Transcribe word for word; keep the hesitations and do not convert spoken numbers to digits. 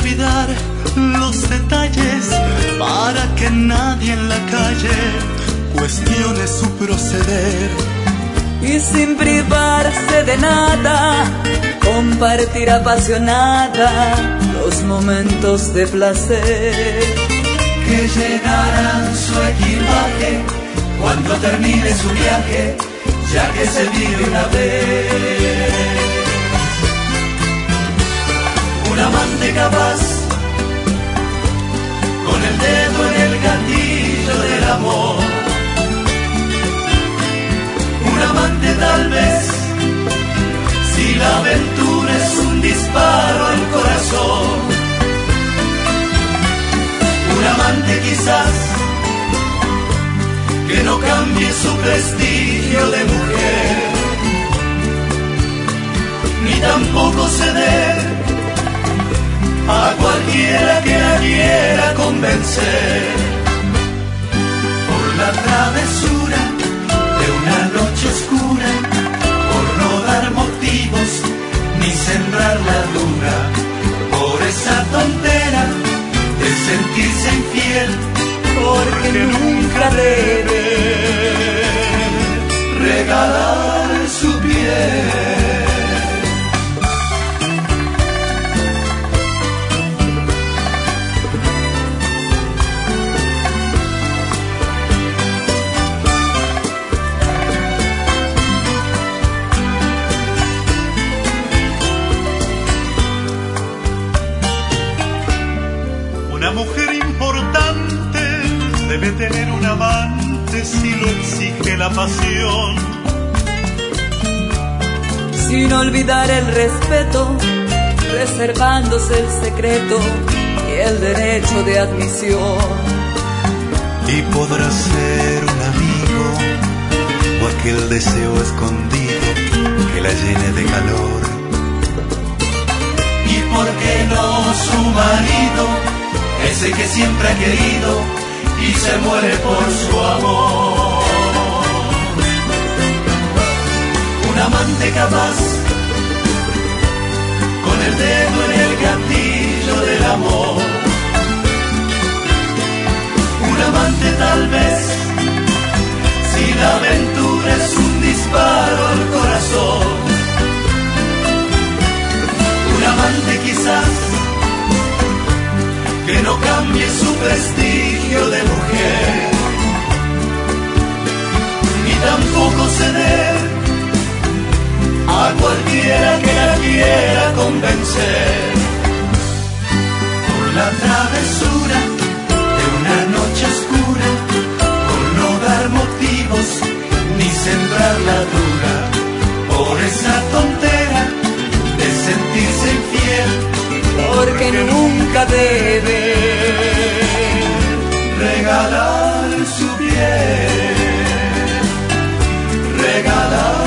olvidar los detalles para que nadie en la calle cuestione su proceder. Y sin privarse de nada, compartir apasionada los momentos de placer que llenarán su equipaje cuando termine su viaje, ya que se vive una vez. Un amante capaz, con el dedo en el gatillo del amor. Un amante tal vez, si la aventura es un disparo al corazón. Un amante quizás, que no cambie su prestigio de mujer, ni tampoco ceder a cualquiera que la quiera convencer. Por la travesura de una noche oscura, por no dar motivos ni sembrar la duda, por esa tontera de sentirse infiel, porque nunca debe regalar su piel. Una mujer importante debe tener un amante si lo exige la pasión. Sin olvidar el respeto, reservándose el secreto y el derecho de admisión. Y podrá ser un amigo o aquel deseo escondido que la llene de calor. ¿Y por qué no su marido? Ese que siempre ha querido y se muere por su amor. Un amante capaz, con el dedo en el gatillo del amor. Un amante tal vez, si la aventura es un disparo al corazón. Un amante quizás, que no cambie su prestigio de mujer, ni tampoco ceder a cualquiera que la quiera convencer. Por la travesura de una noche oscura, por no dar motivos ni sembrar la duda, por esa tontera de sentirse infiel, porque nunca debe regalar su piel, regalar